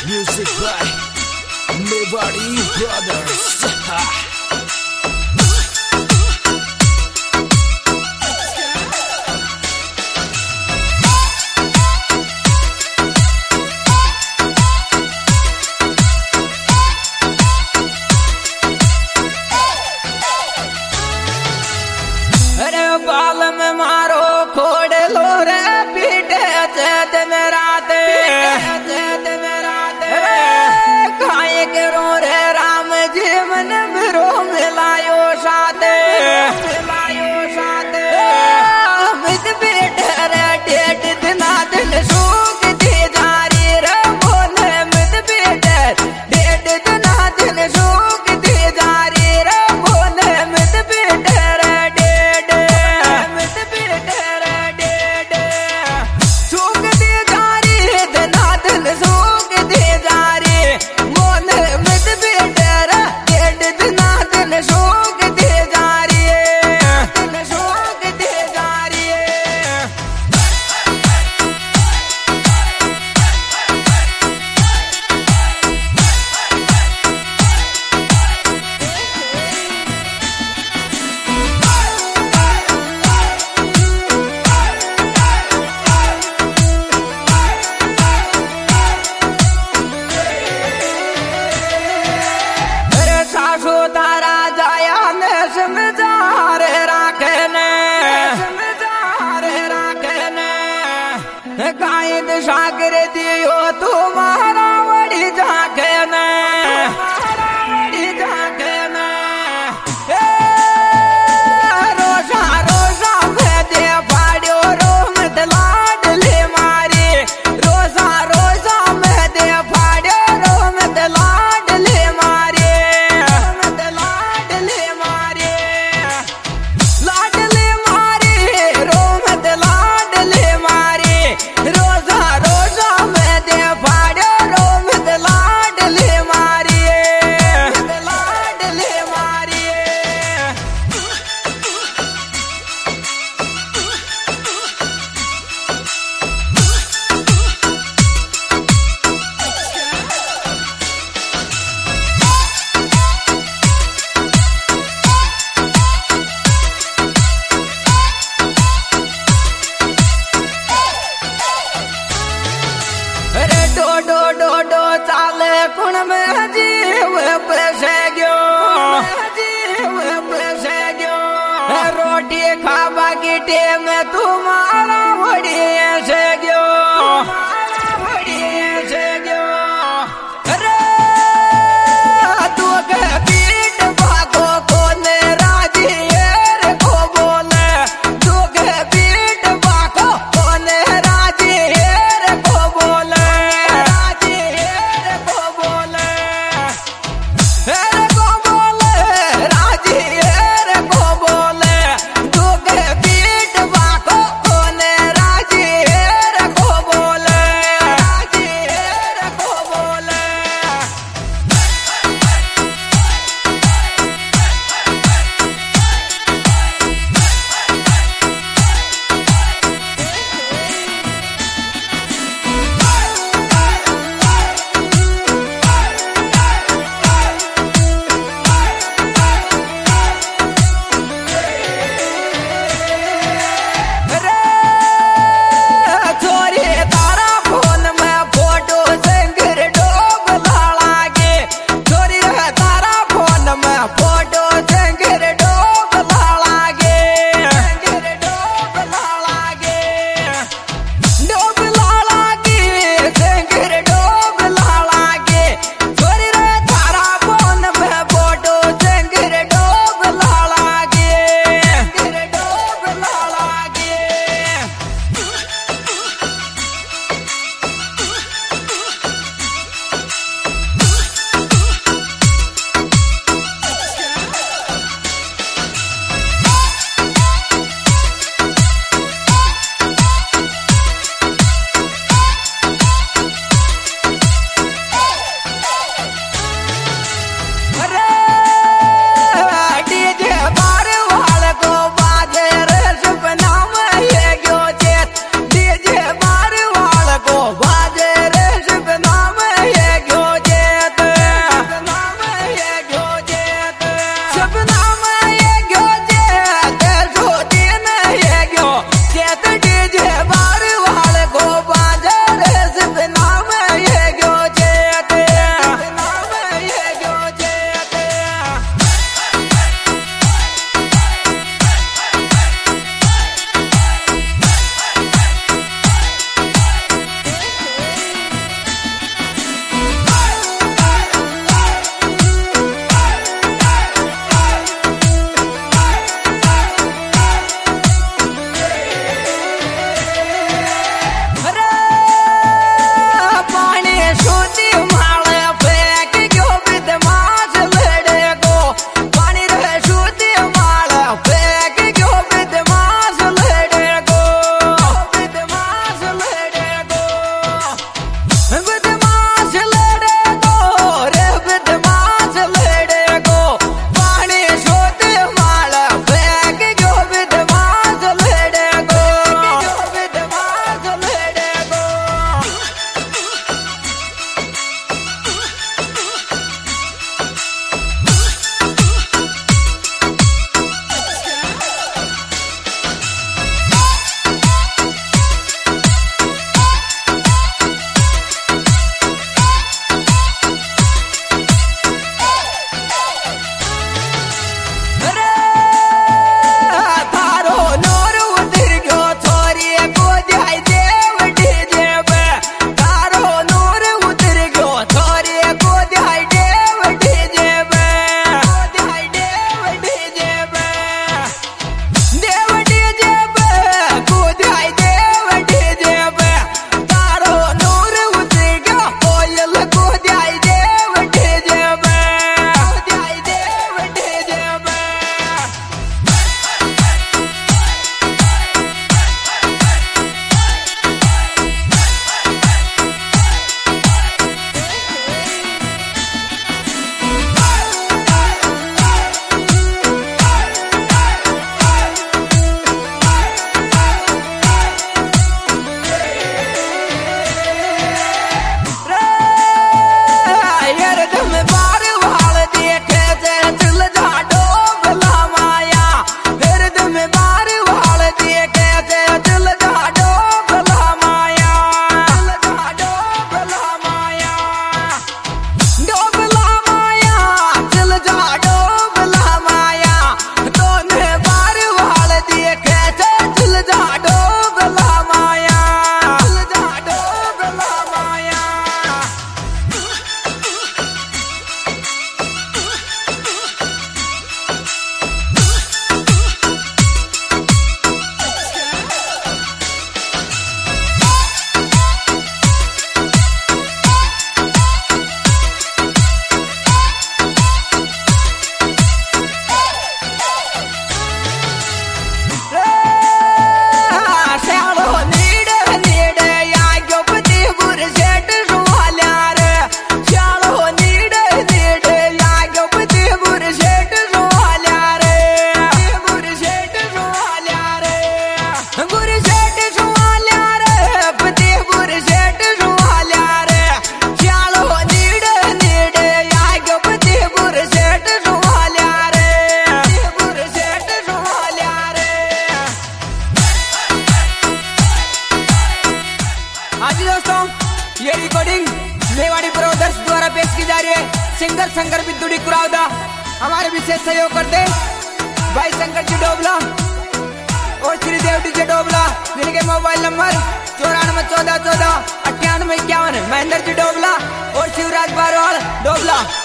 Music by Mewari Brothers. अरे बाल में मारो खोड़ लो रे पीटे चैत में रात खाए के रो रे राम जीवन बिरो मिलायो साथे मित पीटे रे डेट दिना दिन सूख दी जारी रे बोले मित पीटे डेट दिना दिन सूख दी जारी रे बोले मित पीटे रे तारा जाया ने समझार राखने कायद सागर दियो तुम्हारा बड़ी झांकने रोजा रोजा में दे फाड़ो रोम लाडली मारी रोजा रोजा में दे फाड़ो रोम लाडली मारी डो चाले कुण में जीव पैसे गयो रोटी खावा की टेम तुम्हारा बड़ी से गयो अरे तू के पीठ भागो कोने राजी रे को बोले तू के पीठ भागो कोने राजी रे को बोले राजी रे को बोले तू के पीठ भागो हाँ जी दोस्तों, ये रिकॉर्डिंग मेवाड़ी ब्रदर्स द्वारा पेश की जा रही है। सिंगर शंकर बिद्दुड़ी कुरावदा, हमारे विशेष सहयोग करते भाई शंकर जी डोबला और श्रीदेव डीजे डोबला, जिनके मोबाइल नंबर 94 14 14 98 51। महेंद्र जी डोबला और शिवराज बारवाल डोबला।